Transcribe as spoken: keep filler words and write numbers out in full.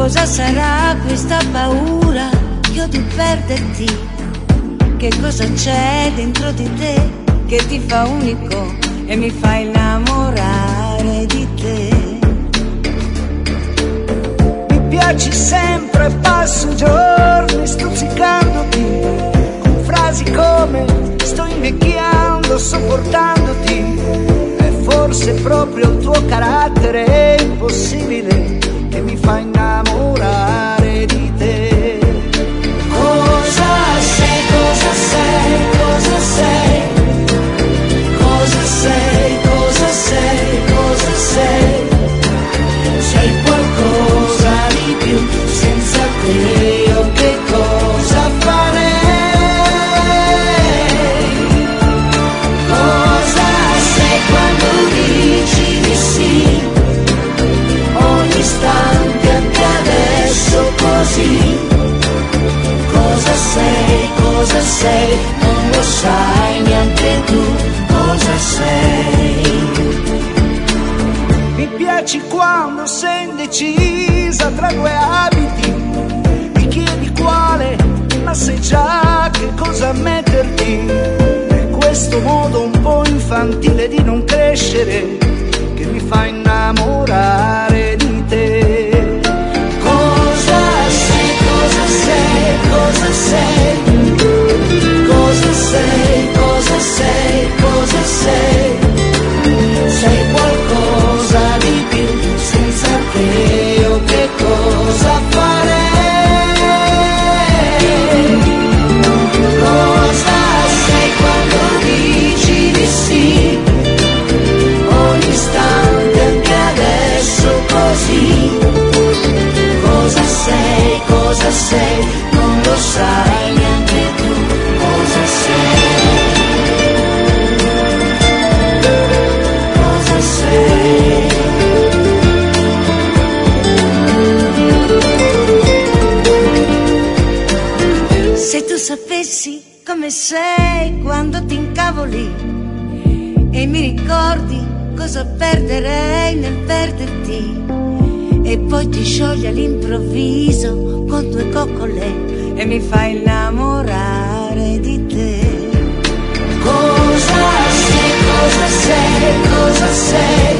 Cosa sarà questa paura che ho di perderti? Che cosa c'è dentro di te che ti fa unico e mi fa innamorare di te? Mi piaci sempre, passo giorni stuzzicandoti con frasi come sto invecchiando sopportandoti. È forse proprio il tuo carattere impossibile che mi fa innamorare di te. Cosa sei, cosa sei, cosa sei? Cosa sei, cosa sei, cosa sei? Sei qualcosa di più, senza te io che cosa farei? Cosa sei quando dici di sì? Ogni istante anche adesso così. Cosa sei, cosa sei? Non lo sai neanche tu cosa sei. Mi piaci quando sei indecisa tra due abiti. Mi chiedi quale, ma sai già che cosa metterti. È questo modo un po' infantile di non crescere che mi fa innamorare di te. Cosa sei, cosa sei, cosa sei? Cosa sei, cosa sei, cosa sei? Sei qualcosa di più, senza te io che cosa farei? Cosa sei quando dici di sì? Ogni istante anche adesso così. Cosa sei, cosa sei? Non lo sai neanche tu cosa sei. Cosa sei? Se tu sapessi come sei quando ti incavoli e mi ricordi cosa perderei nel perderti, e poi ti sciogli all'improvviso con due coccole e mi fai innamorare di te. Cosa sei, cosa sei, cosa sei?